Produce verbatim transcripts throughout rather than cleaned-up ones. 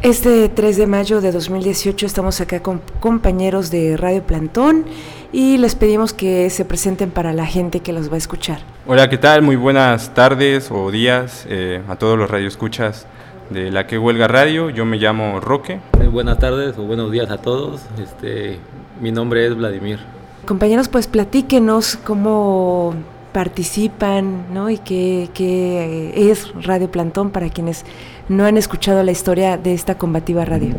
Este tres de mayo de dos mil dieciocho estamos acá con compañeros de Radio Plantón y les pedimos que se presenten para la gente que los va a escuchar. Hola, ¿qué tal? Muy buenas tardes o días eh, a todos los radioescuchas de La Que Huelga Radio. Yo me llamo Roque. Eh, buenas tardes o buenos días a todos. Este, mi nombre es Vladimir. Compañeros, pues platíquenos cómo participan, ¿no? Y qué, qué es Radio Plantón para quienes no han escuchado la historia de esta combativa radio.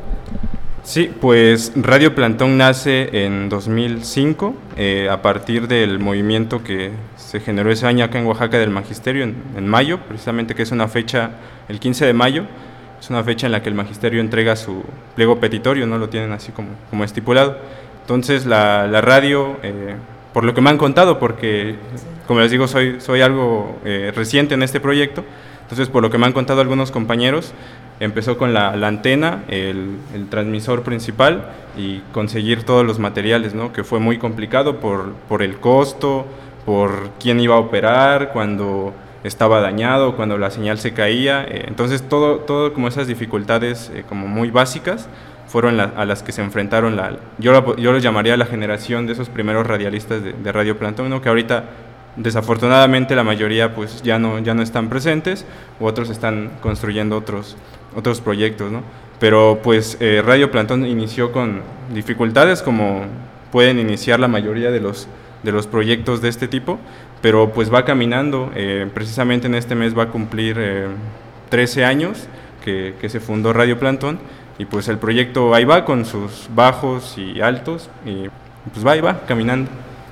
Sí, pues Radio Plantón nace en dos mil cinco eh, a partir del movimiento que se generó ese año acá en Oaxaca del Magisterio, en, en mayo, precisamente, que es una fecha, el quince de mayo, es una fecha en la que el Magisterio entrega su pliego petitorio, no lo tienen así como, como estipulado. Entonces la, la radio, eh, por lo que me han contado, porque como les digo, soy, soy algo eh, reciente en este proyecto, entonces por lo que me han contado algunos compañeros, empezó con la, la antena, el, el transmisor principal y conseguir todos los materiales, ¿no? Que fue muy complicado por, por el costo, por quién iba a operar, cuando estaba dañado, cuando la señal se caía, eh, entonces todo, todo como esas dificultades eh, como muy básicas fueron la, a las que se enfrentaron, la, yo, la, yo los llamaría la generación de esos primeros radialistas de, de Radio Plantón, ¿no? Que ahorita desafortunadamente la mayoría pues ya no, ya no están presentes, u otros están construyendo otros, otros proyectos, ¿no? Pero pues eh, Radio Plantón inició con dificultades como pueden iniciar la mayoría de los, de los proyectos de este tipo, pero pues va caminando, eh, precisamente en este mes va a cumplir eh, trece años que, que se fundó Radio Plantón, y pues el proyecto ahí va con sus bajos y altos, y pues va y va caminando.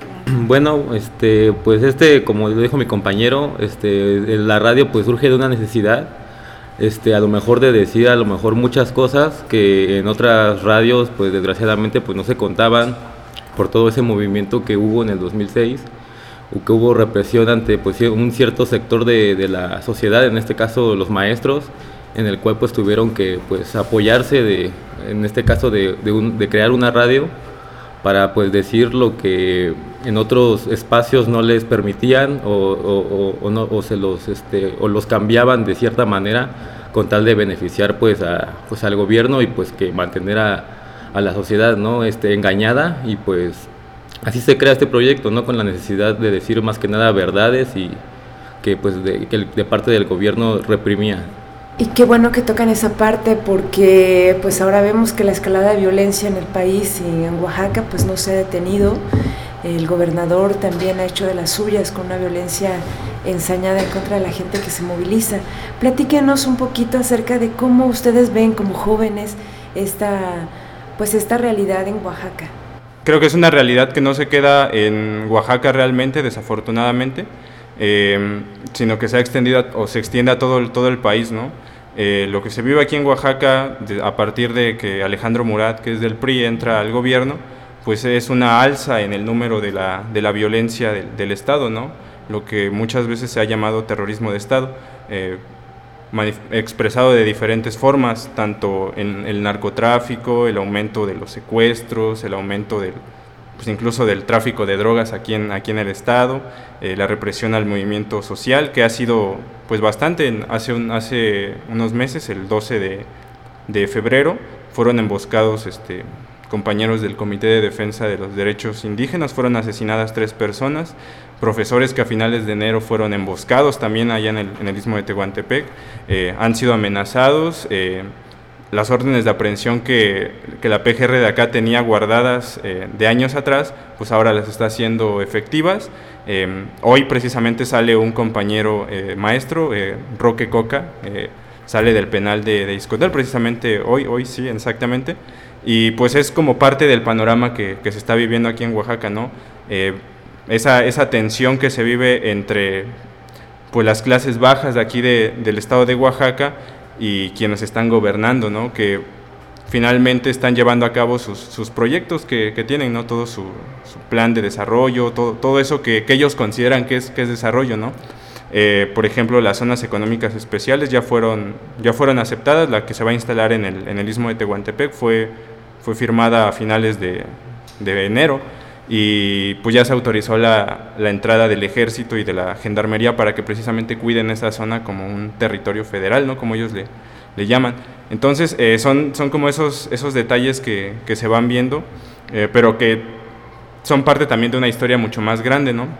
Bueno, este, pues este, como lo dijo mi compañero, este, la radio pues surge de una necesidad, este, a lo mejor de decir a lo mejor muchas cosas que en otras radios pues desgraciadamente pues no se contaban por todo ese movimiento que hubo en el dos mil seis, o que hubo represión ante pues un cierto sector de, de la sociedad, en este caso los maestros, en el cual pues tuvieron que pues apoyarse de, en este caso de, de, un, de crear una radio para pues decir lo que en otros espacios no les permitían o, o, o, no, o se los este o los cambiaban de cierta manera con tal de beneficiar pues a pues al gobierno y pues que mantener a, a la sociedad, ¿no? este engañada, y pues así se crea este proyecto, ¿no? Con la necesidad de decir más que nada verdades y que pues de, que de parte del gobierno reprimía. Y qué bueno que tocan esa parte, porque pues ahora vemos que la escalada de violencia en el país y en Oaxaca pues no se ha detenido. El gobernador también ha hecho de las suyas con una violencia ensañada en contra de la gente que se moviliza. Platíquenos un poquito acerca de cómo ustedes ven como jóvenes esta, pues esta realidad en Oaxaca. Creo que es una realidad que no se queda en Oaxaca realmente, desafortunadamente, eh, sino que se ha extendido a, o se extiende a todo el, todo el país, ¿no? Eh, lo que se vive aquí en Oaxaca de, a partir de que Alejandro Murat, que es del P R I, entra al gobierno, pues es una alza en el número de la, de la violencia del, del Estado, ¿no? Lo que muchas veces se ha llamado terrorismo de Estado, eh, manif- expresado de diferentes formas, tanto en el narcotráfico, el aumento de los secuestros, el aumento del, pues incluso del tráfico de drogas aquí en, aquí en el Estado, eh, la represión al movimiento social, que ha sido pues bastante. En, hace, un, hace unos meses, el doce de febrero, fueron emboscados este, compañeros del Comité de Defensa de los Derechos Indígenas, fueron asesinadas tres personas, profesores que a finales de enero fueron emboscados también allá en el, en el Istmo de Tehuantepec, eh, han sido amenazados. Eh, las órdenes de aprehensión que, que la P G R de acá tenía guardadas eh, de años atrás, pues ahora las está haciendo efectivas. Eh, hoy precisamente sale un compañero eh, maestro, eh, Roque Coca, eh, sale del penal de, de Izcotal, precisamente hoy, hoy sí, exactamente, y pues es como parte del panorama que, que se está viviendo aquí en Oaxaca, ¿no? Eh, esa, esa tensión que se vive entre pues las clases bajas de aquí de, del estado de Oaxaca y quienes están gobernando, ¿no? Que finalmente están llevando a cabo sus, sus proyectos que, que tienen, ¿no? Todo su, su plan de desarrollo, todo, todo eso que, que ellos consideran que es, que es desarrollo, ¿no? Eh, por ejemplo, las zonas económicas especiales ya fueron, ya fueron aceptadas. La que se va a instalar en el, en el Istmo de Tehuantepec fue, fue firmada a finales de, de enero, y pues ya se autorizó la, la entrada del Ejército y de la Gendarmería para que precisamente cuiden esa zona como un territorio federal, ¿no? Como ellos le, le llaman. Entonces eh, son, son como esos, esos detalles que, que se van viendo, eh, pero que son parte también de una historia mucho más grande, ¿no?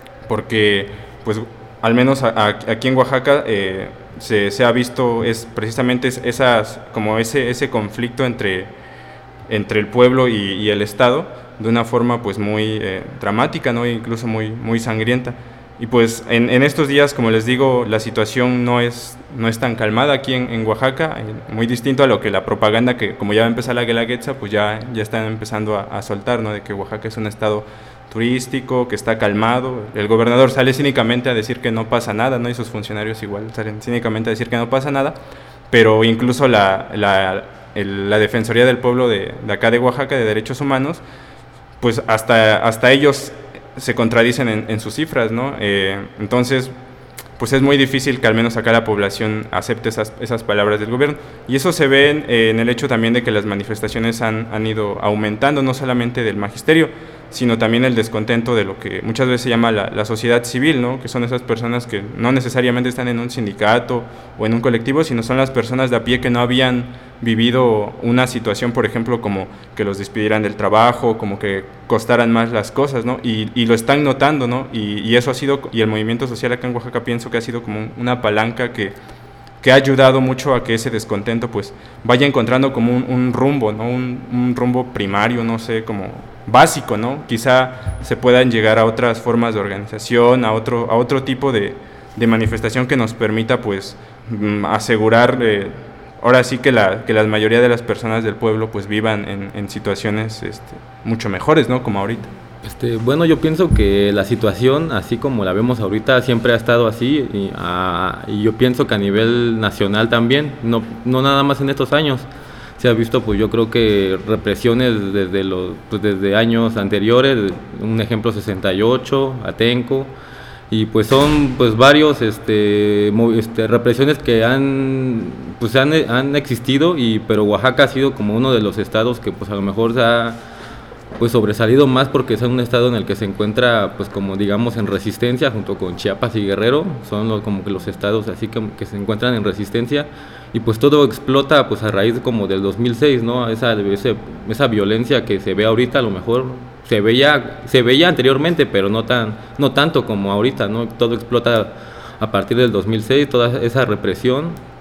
Porque pues al menos a, a, aquí en Oaxaca eh, se, se ha visto es precisamente esas, como ese, ese conflicto entre, entre el pueblo y, y el Estado de una forma pues muy eh, dramática, ¿no? Incluso muy, muy sangrienta. Y pues en, en estos días, como les digo, la situación no es, no es tan calmada aquí en, en Oaxaca, muy distinto a lo que la propaganda, que como ya va a empezar la Guelaguetza, pues ya, ya están empezando a, a soltar, ¿no? De que Oaxaca es un estado turístico, que está calmado. El gobernador sale cínicamente a decir que no pasa nada, ¿no? Y sus funcionarios igual salen cínicamente a decir que no pasa nada, pero incluso la, la, el, la Defensoría del Pueblo de, de acá de Oaxaca, de Derechos Humanos, pues hasta, hasta ellos se contradicen en, en sus cifras, ¿no? Eh, entonces, pues es muy difícil que al menos acá la población acepte esas, esas palabras del gobierno. Y eso se ve en, en el hecho también de que las manifestaciones han, han ido aumentando, no solamente del magisterio, sino también el descontento de lo que muchas veces se llama la, la sociedad civil, ¿no? Que son esas personas que no necesariamente están en un sindicato o en un colectivo, sino son las personas de a pie que no habían vivido una situación, por ejemplo, como que los despidieran del trabajo, como que costaran más las cosas, ¿no? Y, y lo están notando, ¿no? Y, y eso ha sido, y el movimiento social acá en Oaxaca pienso que ha sido como una palanca que, que ha ayudado mucho a que ese descontento pues vaya encontrando como un, un rumbo, ¿no? Un, un rumbo primario, no sé, como básico, ¿no? Quizá se puedan llegar a otras formas de organización, a otro, a otro tipo de, de manifestación que nos permita pues asegurar eh, ahora sí que la, que la mayoría de las personas del pueblo pues vivan en, en situaciones este, mucho mejores, ¿no? Como ahorita. Este, bueno, yo pienso que la situación, así como la vemos ahorita, siempre ha estado así y, a, y yo pienso que a nivel nacional también, no, no nada más en estos años. Se ha visto, pues yo creo que represiones desde los pues, desde años anteriores, un ejemplo sesenta y ocho, Atenco, y pues son pues varios este, este, represiones que han pues han, han existido, y pero Oaxaca ha sido como uno de los estados que pues a lo mejor se ha pues sobresalido más porque es un estado en el que se encuentra pues como digamos en resistencia junto con Chiapas y Guerrero, son los, como que los estados así que, que se encuentran en resistencia, y pues todo explota pues a raíz como del dos mil seis, ¿no? Esa, ese, esa violencia que se ve ahorita a lo mejor se veía, se veía anteriormente, pero no tan, no tanto como ahorita, ¿no? Todo explota a partir del dos mil seis, toda esa represión.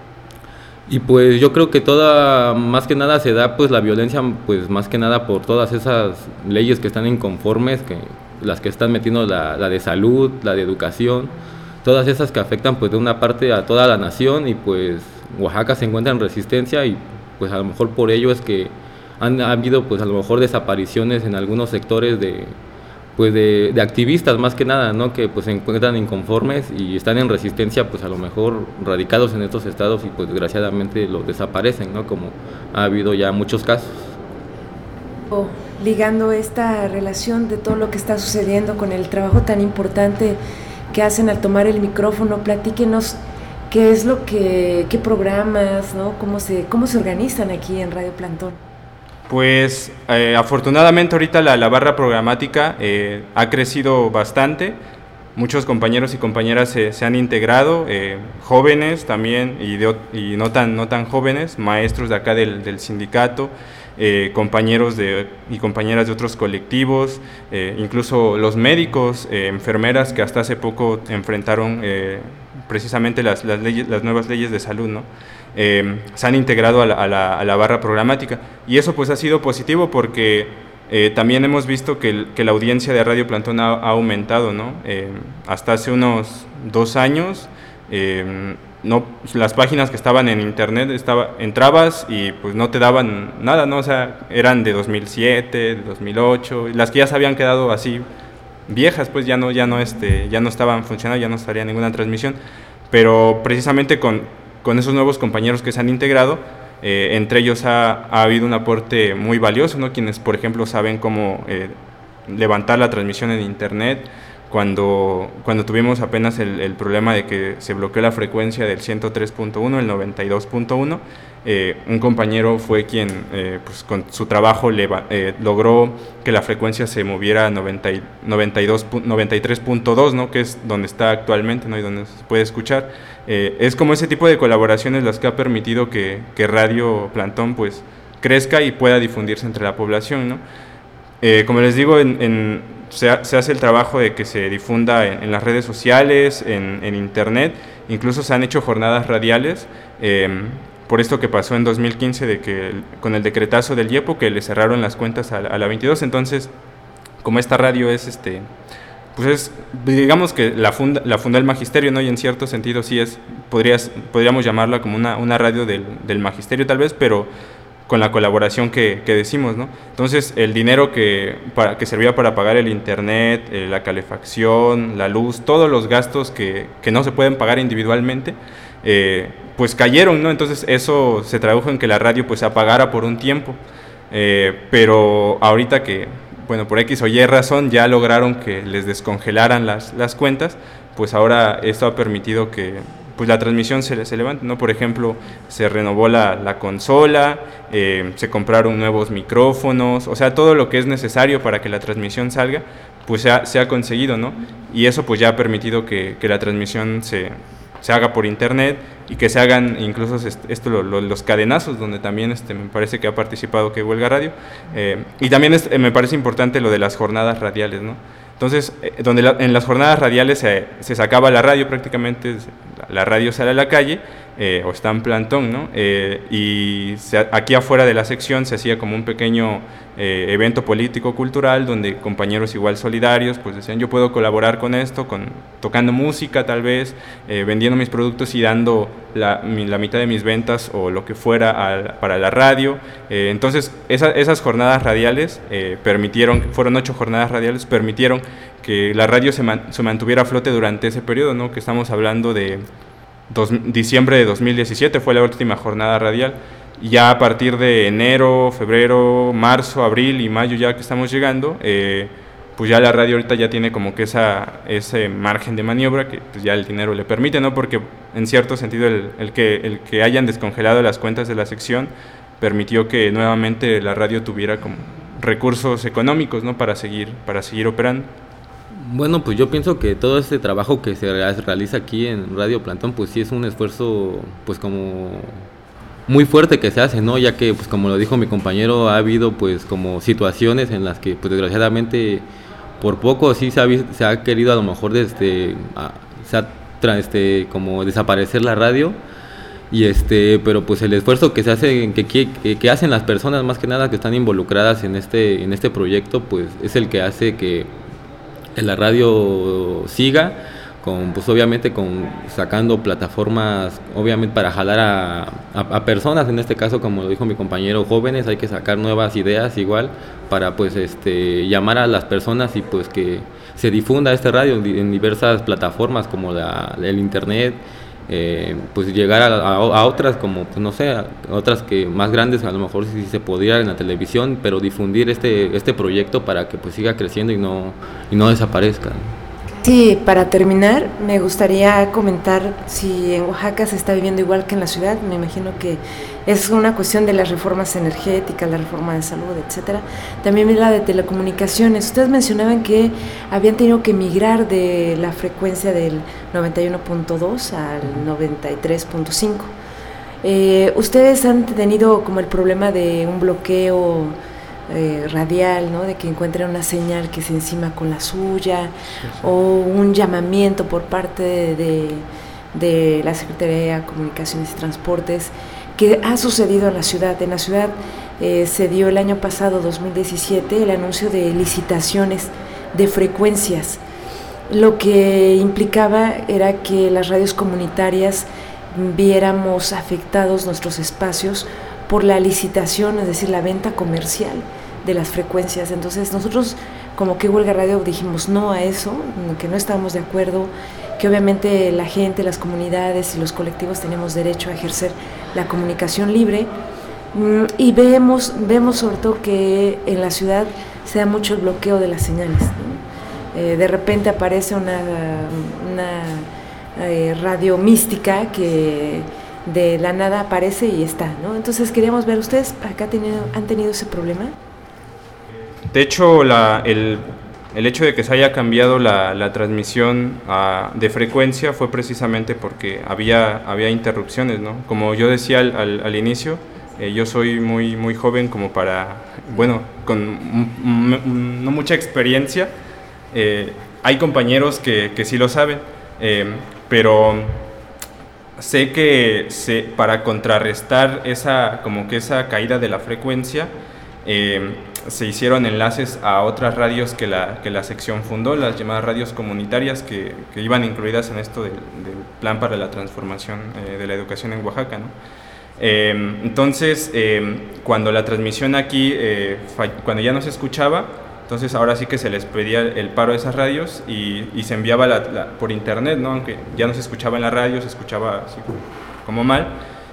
Y pues yo creo que toda, más que nada se da pues la violencia, pues más que nada por todas esas leyes que están inconformes, que las que están metiendo la, la de salud, la de educación, todas esas que afectan pues de una parte a toda la nación, y pues Oaxaca se encuentra en resistencia, y pues a lo mejor por ello es que han ha habido pues a lo mejor desapariciones en algunos sectores de pues de, de activistas más que nada, ¿no? Que pues se encuentran inconformes y están en resistencia, pues a lo mejor radicados en estos estados, y pues desgraciadamente los desaparecen, ¿no? Como ha habido ya muchos casos. Oh, ligando esta relación de todo lo que está sucediendo con el trabajo tan importante que hacen al tomar el micrófono, platíquenos qué es lo que, qué programas, ¿no? Cómo se, cómo se organizan aquí en Radio Plantón. Pues eh, afortunadamente ahorita la, la barra programática eh, ha crecido bastante, muchos compañeros y compañeras se, se han integrado, eh, jóvenes también y, de, y no, tan, no tan jóvenes, maestros de acá del, del sindicato, eh, compañeros de, y compañeras de otros colectivos, eh, incluso los médicos, eh, enfermeras que hasta hace poco enfrentaron eh, precisamente las, las, leyes, las nuevas leyes de salud, ¿no? Eh, se han integrado a la, a, la, a la barra programática, y eso pues ha sido positivo porque eh, también hemos visto que, el, que la audiencia de Radio Plantón ha, ha aumentado, ¿no? Eh, hasta hace unos dos años eh, no, las páginas que estaban en internet estaba, entrabas y pues no te daban nada, ¿no? O sea, eran de dos mil siete, de dos mil ocho, las que ya se habían quedado así viejas, pues ya no, ya no, este, ya no estaban funcionando, ya no estaría ninguna transmisión, pero precisamente con con esos nuevos compañeros que se han integrado, eh, entre ellos ha, ha habido un aporte muy valioso, ¿no? Quienes, por ejemplo, saben cómo eh, levantar la transmisión en internet, cuando, cuando tuvimos apenas el, el problema de que se bloqueó la frecuencia del ciento tres punto uno, el noventa y dos punto uno, eh, un compañero fue quien eh, pues con su trabajo le, eh, logró que la frecuencia se moviera a noventa, noventa y dos, noventa y tres punto dos, ¿no? Que es donde está actualmente, ¿no? Y donde se puede escuchar. Eh, es como ese tipo de colaboraciones las que ha permitido que, que Radio Plantón pues crezca y pueda difundirse entre la población, ¿no? Eh, como les digo, en, en, se, ha, se hace el trabajo de que se difunda en, en las redes sociales, en, en internet, incluso se han hecho jornadas radiales, eh, por esto que pasó en dos mil quince, de que el, con el decretazo del IEPO, que le cerraron las cuentas a, a la veintidós, entonces, como esta radio es, este, pues es, digamos que la funda, la funda el magisterio, ¿no? Y en cierto sentido sí es, podrías, podríamos llamarla como una, una radio del, del magisterio tal vez, pero con la colaboración que, que decimos, ¿no? Entonces, el dinero que, para, que servía para pagar el internet, eh, la calefacción, la luz, todos los gastos que, que no se pueden pagar individualmente, eh, pues cayeron, ¿no? Entonces, eso se tradujo en que la radio pues se apagara por un tiempo, eh, pero ahorita que, bueno, por X o Y razón ya lograron que les descongelaran las, las cuentas, pues ahora esto ha permitido que pues la transmisión se, se levante, ¿no? Por ejemplo, se renovó la, la consola, eh, se compraron nuevos micrófonos, o sea, todo lo que es necesario para que la transmisión salga, pues se ha, se ha conseguido, ¿no? Y eso pues ya ha permitido que, que la transmisión se, se haga por internet y que se hagan incluso esto, lo, lo, los cadenazos, donde también este, me parece que ha participado que Huelga Radio, eh, y también es, me parece importante lo de las jornadas radiales, ¿no? Entonces, eh, donde la, en las jornadas radiales se, se sacaba la radio prácticamente, la radio sale a la calle, eh, o está en plantón, ¿no? Eh, y se, aquí afuera de la sección se hacía como un pequeño eh, evento político-cultural, donde compañeros igual solidarios, pues decían, yo puedo colaborar con esto, con, tocando música tal vez, eh, vendiendo mis productos y dando la, mi, la mitad de mis ventas o lo que fuera a, para la radio. Eh, entonces, esa, esas jornadas radiales eh, permitieron, fueron ocho jornadas radiales, permitieron que la radio se, man, se mantuviera a flote durante ese periodo, ¿no? Que estamos hablando de dos, diciembre de dos mil diecisiete, fue la última jornada radial, y ya a partir de enero, febrero, marzo, abril y mayo ya que estamos llegando, eh, pues ya la radio ahorita ya tiene como que esa, ese margen de maniobra que pues ya el dinero le permite, ¿no? Porque en cierto sentido el, el, que, el que hayan descongelado las cuentas de la sección permitió que nuevamente la radio tuviera como recursos económicos, ¿no? Para seguir, para seguir operando. Bueno, pues yo pienso que todo este trabajo que se realiza aquí en Radio Plantón, pues sí es un esfuerzo, pues como muy fuerte que se hace, ¿no? Ya que, pues como lo dijo mi compañero, ha habido pues como situaciones en las que, pues desgraciadamente, por poco sí se ha, se ha querido a lo mejor desde, a, se ha, tra, este, como desaparecer la radio, y este, pero pues el esfuerzo que se hace, que, que, que hacen las personas más que nada que están involucradas en este, en este proyecto, pues es el que hace que la radio siga, con pues obviamente con sacando plataformas obviamente para jalar a, a, a personas, en este caso como lo dijo mi compañero, jóvenes, hay que sacar nuevas ideas igual para pues este llamar a las personas y pues que se difunda este radio en diversas plataformas como la, el internet, eh, pues llegar a, a, a otras como pues no sé, a otras que más grandes a lo mejor si se pudiera en la televisión, pero difundir este este proyecto para que pues siga creciendo y no y no desaparezca. Sí, para terminar, me gustaría comentar si en Oaxaca se está viviendo igual que en la ciudad. Me imagino que es una cuestión de las reformas energéticas, la reforma de salud, etcétera. También la de telecomunicaciones. Ustedes mencionaban que habían tenido que migrar de la frecuencia del noventa y uno punto dos al noventa y tres punto cinco. Eh, ¿Ustedes han tenido como el problema de un bloqueo Eh, radial, ¿no? De que encuentren una señal que se encima con la suya, sí, sí. O un llamamiento por parte de, de, de la Secretaría de Comunicaciones y Transportes, que ha sucedido en la ciudad. En la ciudad eh, se dio el año pasado, dos mil diecisiete, el anuncio de licitaciones de frecuencias. Lo que implicaba era que las radios comunitarias viéramos afectados nuestros espacios por la licitación, es decir, la venta comercial de las frecuencias. Entonces nosotros como que Huelga Radio dijimos no a eso, que no estábamos de acuerdo, que obviamente la gente, las comunidades y los colectivos tenemos derecho a ejercer la comunicación libre, y vemos, vemos sobre todo que en la ciudad se da mucho el bloqueo de las señales, ¿no? eh, de repente aparece una, una eh, radio mística que de la nada aparece y está, ¿no? Entonces queríamos ver, ¿ustedes acá tenido, han tenido ese problema? De hecho, la, el, el hecho de que se haya cambiado la, la transmisión a, de frecuencia fue precisamente porque había, había interrupciones, ¿no? Como yo decía al, al, al inicio, eh, yo soy muy, muy joven como para, bueno, con m- m- no mucha experiencia. Eh, hay compañeros que, que sí lo saben, eh, pero sé que se, para contrarrestar esa, como que esa caída de la frecuencia, eh, se hicieron enlaces a otras radios que la, que la sección fundó, las llamadas radios comunitarias, que, que iban incluidas en esto del, del plan para la transformación eh, de la educación en Oaxaca, ¿no? Eh, entonces, eh, cuando la transmisión aquí, eh, cuando ya no se escuchaba, entonces ahora sí que se les pedía el paro de esas radios y, y se enviaba la, la, por internet, ¿no? Aunque ya no se escuchaba en la radio, se escuchaba así como, como mal.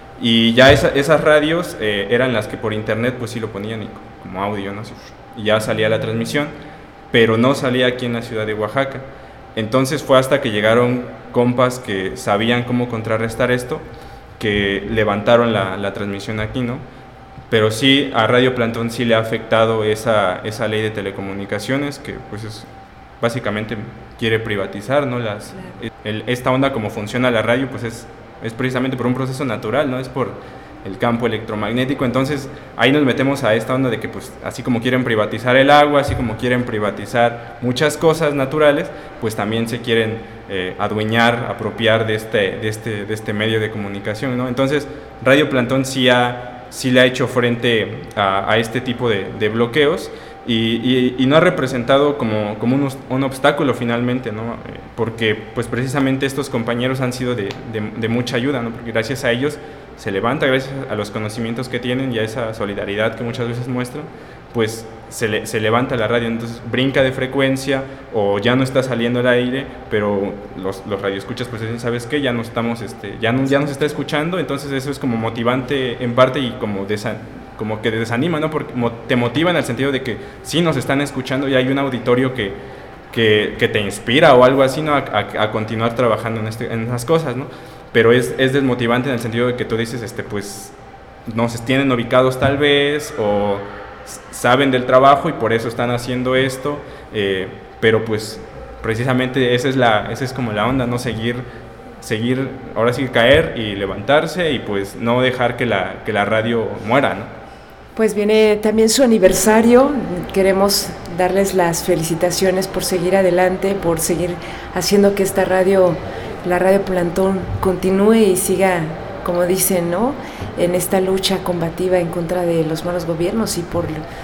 Y ya esa, esas radios eh, eran las que por internet pues sí lo ponían y, como audio, ¿no? Y ya salía la transmisión, pero no salía aquí en la ciudad de Oaxaca. Entonces fue hasta que llegaron compas que sabían cómo contrarrestar esto, que levantaron la, la transmisión aquí, ¿no? Pero sí, a Radio Plantón sí le ha afectado esa, esa ley de telecomunicaciones, que pues es, básicamente quiere privatizar, ¿no? Las, claro. el, esta onda como funciona la radio, pues es, es precisamente por un proceso natural, ¿no? Es por el campo electromagnético. Entonces ahí nos metemos a esta onda de que pues así como quieren privatizar el agua, así como quieren privatizar muchas cosas naturales, pues también se quieren eh, adueñar, apropiar de este, de, este, de este medio de comunicación, ¿no? Entonces Radio Plantón sí ha sí le ha hecho frente a, a este tipo de, de bloqueos y, y, y no ha representado como, como un, un obstáculo finalmente, ¿no? Eh, porque pues precisamente estos compañeros han sido de, de, de mucha ayuda, ¿no? Porque gracias a ellos se levanta, gracias a los conocimientos que tienen y a esa solidaridad que muchas veces muestran, pues se, le, se levanta la radio, entonces brinca de frecuencia o ya no está saliendo al aire, pero los, los radioescuchas pues dicen, ¿sabes qué? Ya no estamos, este, ya no, ya no se está escuchando, entonces eso es como motivante en parte y como, desa, como que desanima, ¿no? Porque te motiva en el sentido de que sí nos están escuchando y hay un auditorio que, que, que te inspira o algo así, ¿no? A, a, a continuar trabajando en, este, en esas cosas, ¿no? Pero es, es desmotivante en el sentido de que tú dices, este, pues nos tienen ubicados tal vez o saben del trabajo y por eso están haciendo esto, eh, pero pues precisamente esa es, la, esa es como la onda, ¿no? Seguir, seguir, ahora sí caer y levantarse y pues no dejar que la, que la radio muera, ¿no? Pues viene también su aniversario, queremos darles las felicitaciones por seguir adelante, por seguir haciendo que esta radio, la Radio Plantón, continúe y siga, como dicen, ¿no?, en esta lucha combativa en contra de los malos gobiernos y por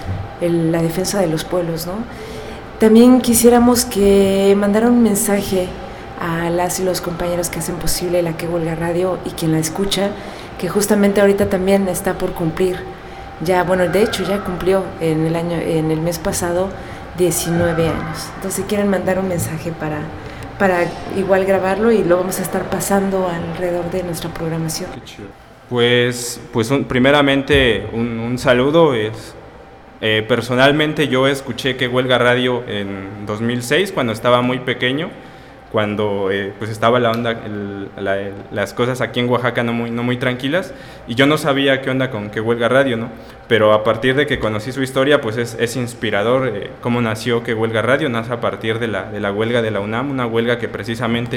el, la defensa de los pueblos, ¿no? También quisiéramos que mandara un mensaje a las y los compañeros que hacen posible la Que Huelga Radio y quien la escucha, que justamente ahorita también está por cumplir, ya, bueno, de hecho ya cumplió en el año, en el mes pasado, diecinueve años. Entonces, si quieren mandar un mensaje para para igual grabarlo y lo vamos a estar pasando alrededor de nuestra programación. Qué chido. Pues, pues un, primeramente un, un saludo. Es, eh, personalmente yo escuché Que Huelga Radio en dos mil seis cuando estaba muy pequeño, cuando eh, pues estaba la onda, el, la, el, las cosas aquí en Oaxaca no muy, no muy tranquilas y yo no sabía qué onda con Que Huelga Radio, ¿no? Pero a partir de que conocí su historia, pues es, es inspirador eh, cómo nació Que Huelga Radio. Nace a partir de la, de la huelga de la UNAM, una huelga que precisamente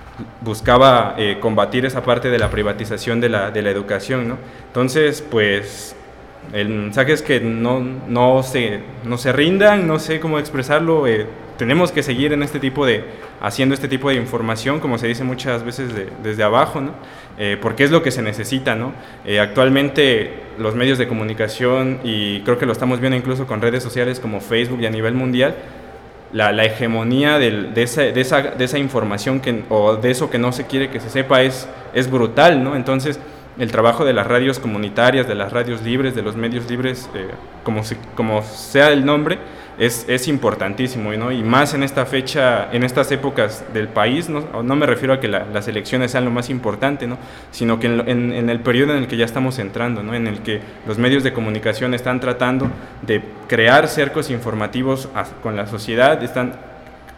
buscaba eh, combatir esa parte de la privatización de la, de la educación, ¿no? Entonces, pues el mensaje es que no, no, se, no se rindan, no sé cómo expresarlo, eh, tenemos que seguir en este tipo de, haciendo este tipo de información, como se dice muchas veces de, desde abajo, ¿no? Eh, porque es lo que se necesita, ¿no? Eh, actualmente los medios de comunicación, y creo que lo estamos viendo incluso con redes sociales como Facebook y a nivel mundial, la, la hegemonía del, de, esa, de, esa, de esa información que, o de eso que no se quiere que se sepa es, es brutal, ¿no? Entonces, el trabajo de las radios comunitarias, de las radios libres, de los medios libres, eh, como, si, como sea el nombre, es, es importantísimo, ¿no? Y más en esta fecha, en estas épocas del país, no, no me refiero a que la, las elecciones sean lo más importante, ¿no? Sino que en, en, en el periodo en el que ya estamos entrando, ¿no? En el que los medios de comunicación están tratando de crear cercos informativos a, con la sociedad, están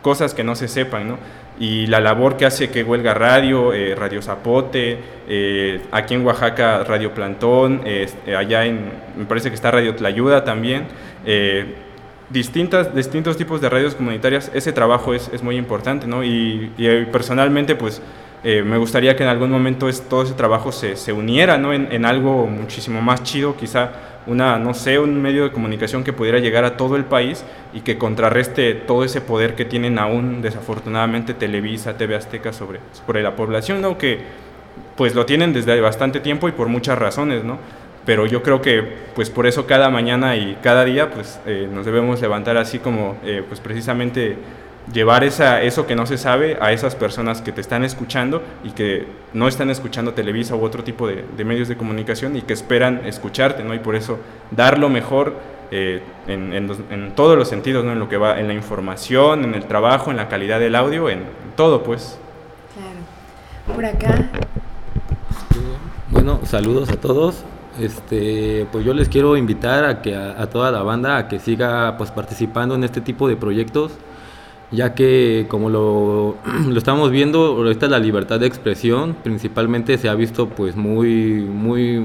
cosas que no se sepan, ¿no? Y la labor que hace que Huelga Radio, eh, Radio Zapote, eh, aquí en Oaxaca Radio Plantón, eh, allá en, me parece que está Radio Tlayuda también, eh, distintas, distintos tipos de radios comunitarias, ese trabajo es, es muy importante, ¿no? Y, y personalmente pues eh, me gustaría que en algún momento es, todo ese trabajo se, se uniera, ¿no? en, en algo muchísimo más chido, quizá una, no sé, un medio de comunicación que pudiera llegar a todo el país y que contrarreste todo ese poder que tienen aún desafortunadamente Televisa, T V Azteca sobre, sobre la población, ¿no? Que pues lo tienen desde bastante tiempo y por muchas razones, ¿no? Pero yo creo que pues por eso cada mañana y cada día pues eh, nos debemos levantar así como eh, pues precisamente llevar esa, eso que no se sabe a esas personas que te están escuchando y que no están escuchando Televisa u otro tipo de, de medios de comunicación y que esperan escucharte, ¿no? Y por eso dar lo mejor eh, en, en, los, en todos los sentidos, ¿no? En lo que va, en la información, en el trabajo, en la calidad del audio, en todo, pues. Claro. Por acá. Bueno, saludos a todos. Este, pues yo les quiero invitar a que a, a toda la banda a que siga pues participando en este tipo de proyectos, ya que como lo, lo estamos viendo ahorita, la libertad de expresión principalmente se ha visto pues muy muy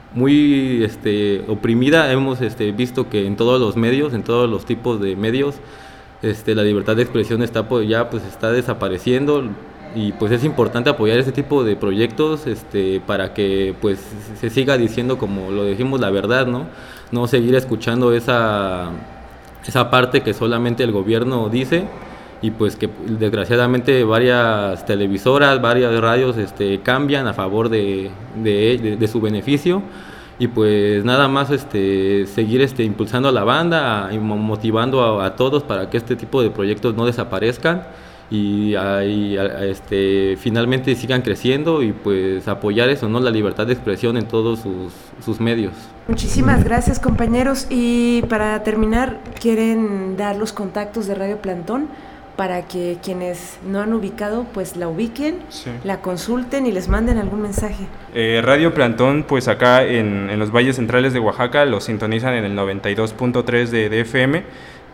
muy este oprimida. Hemos este visto que en todos los medios, en todos los tipos de medios, este la libertad de expresión está pues ya pues está desapareciendo, y pues es importante apoyar ese tipo de proyectos este para que pues se siga diciendo, como lo dijimos, la verdad, no no seguir escuchando esa esa parte que solamente el gobierno dice, y pues que desgraciadamente varias televisoras, varias radios este, cambian a favor de, de, de, de su beneficio, y pues nada más este, seguir este, impulsando a la banda y motivando a, a todos para que este tipo de proyectos no desaparezcan y, a, y a, este, finalmente sigan creciendo, y pues apoyar eso, ¿no? La libertad de expresión en todos sus, sus medios. Muchísimas gracias, compañeros, y para terminar, ¿quieren dar los contactos de Radio Plantón para que quienes no han ubicado pues la ubiquen, sí, la consulten y les manden algún mensaje? Eh, Radio Plantón, pues acá en, en los valles centrales de Oaxaca lo sintonizan en el noventa y dos punto tres de, de F M,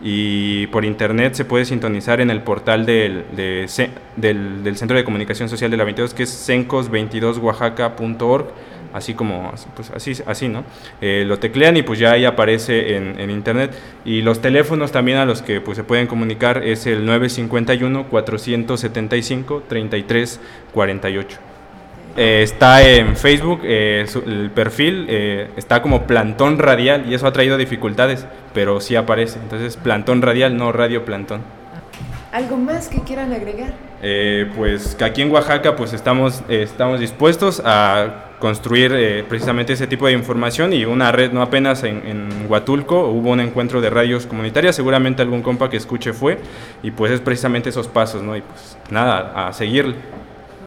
y por internet se puede sintonizar en el portal del, de, del, del Centro de Comunicación Social de la veintidós, que es cencos veintidós oaxaca punto org, así como, pues así, así ¿no? Eh, lo teclean y pues ya ahí aparece en, en internet. Y los teléfonos también a los que pues se pueden comunicar es el nueve cinco uno, cuatro siete cinco, tres tres cuatro ocho. Eh, está en Facebook, eh, su, el perfil eh, está como Plantón Radial, y eso ha traído dificultades, pero sí aparece. Entonces, Plantón Radial, no Radio Plantón. ¿Algo más que quieran agregar? Eh, pues que aquí en Oaxaca pues estamos, eh, estamos dispuestos a construir eh, precisamente ese tipo de información y una red, no apenas en, en Huatulco hubo un encuentro de radios comunitarias, seguramente algún compa que escuche fue, y pues es precisamente esos pasos, ¿no? Y pues nada, a seguir.